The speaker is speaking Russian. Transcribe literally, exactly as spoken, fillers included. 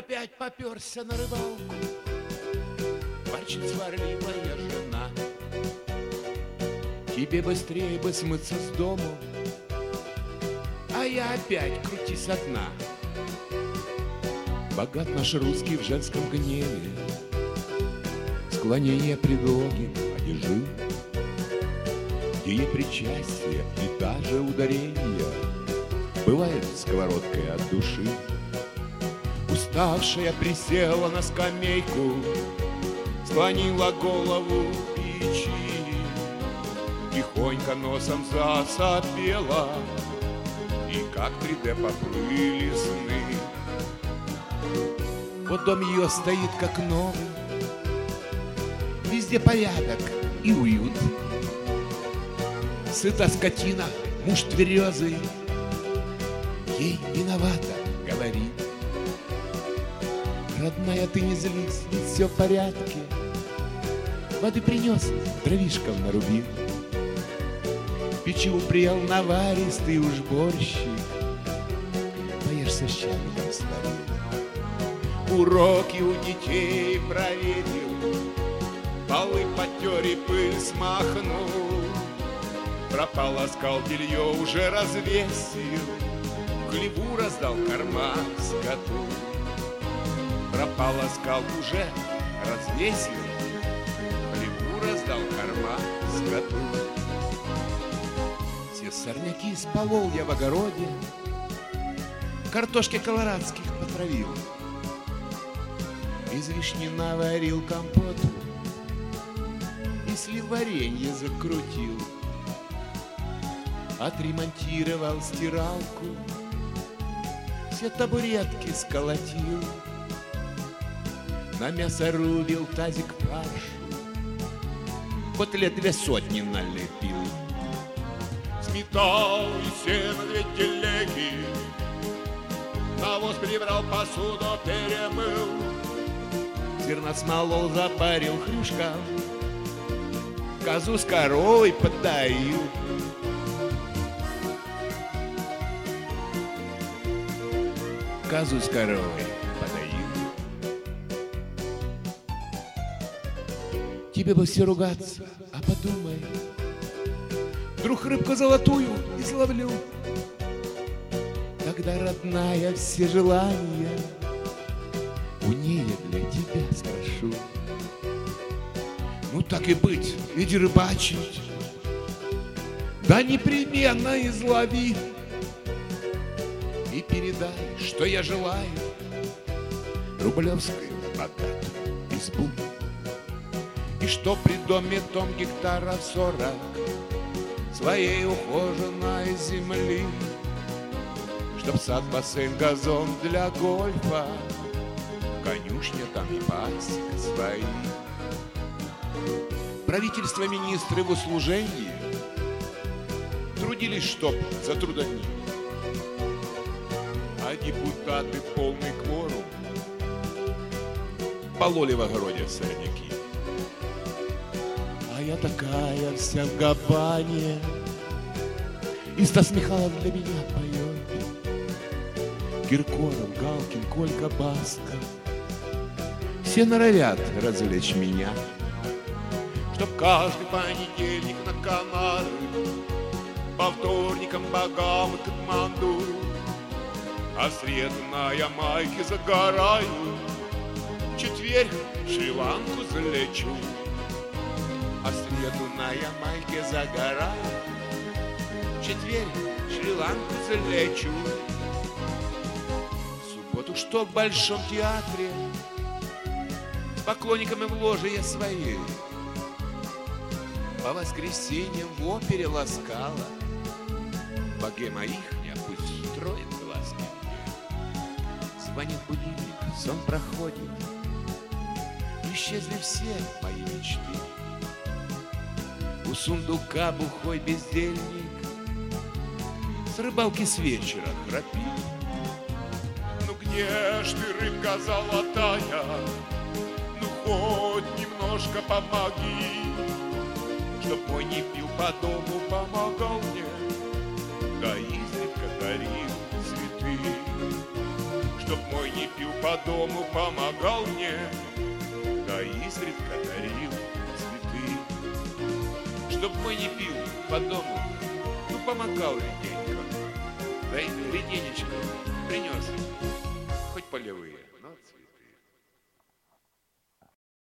опять попёрся на рыбалку. Ворчит сварливая жена: тебе быстрее бы смыться с дому, а я опять крутись одна. Богат наш русский в женском гневе, склонение предлоги падежи, где причастие и даже ударение бывает сковородкой от души. Уставшая присела на скамейку, склонила голову к печи, тихонько носом засопела, и как три дэ поплыли сны. Вот дом ее стоит как новый, везде порядок и уют. Сыта скотина, муж тверезый, ей виновата говорит: родная, ты не злись, ведь все в порядке. Воды принес, дровишком нарубил, в печи упрел наваристый уж борщик, поешь со щавелем сварил. Уроки у детей проверил, полы потер и пыль смахнул, пропал оскал, белье уже развесил, хлеву раздал корма скоту. Пропал оскал, уже развесил, хлеву раздал корма скоту. Все сорняки сполол я в огороде, картошки колорадских потравил, из вишни наварил компоту и слив варенье закрутил. Отремонтировал стиралку, все табуретки сколотил, на мясо рубил тазик фаршу, котлет две сотни налепил. Сметал и сено две телеги, навоз перебрал, посуду перемыл, зерна смолол, запарил хрюшкам, козу с коровой подоил. Козу с коровой подоил. Тебе бы все ругаться, а подумай, вдруг рыбку золотую изловлю, тогда, родная, все желания у ней для тебя спрошу. Ну так и быть, иди рыбачить, да непременно излови, и передай, что я желаю рублевскую богатую избу, и что при доме том гектаров сорок своей ухоженной земли, чтоб сад, бассейн, газон для гольфа, конюшня там и пасека свои. Правительство, министры в услужении трудились, чтоб за трудодни, а депутаты полный кворум пололи в огороде сорняки. А я такая вся в габане, и Стас Михайлов для меня поет, Киркоров, Галкин, Колька, Баска, все норовят развлечь меня, чтоб каждый понедельник на Канары, по вторникам богам и Катманду, а среду на Ямайке загораю, в четверг в Шри-Ланку залечу, а среду на Ямайке загораю, в четверг в Шри-Ланку залечу. В субботу что в Большом театре с поклонниками в ложе я своей, по воскресеньям в опере ласкала, богема ихня пусть строит глазки мне. Звонит будильник, сон проходит, исчезли все мои мечты. У сундука бухой бездельник с рыбалки с вечера храпит. Ну где ж ты, рыбка золотая, ну хоть немножко помоги, чтоб мой не пил по дому, помогал мне, да изредка дарил цветы. Чтоб мой не пил по дому, помогал мне, да изредка дарил цветы. Чтоб мой не пил по дому, ну помогал реденько, да и реденечко принес, хоть полевые, но цветы.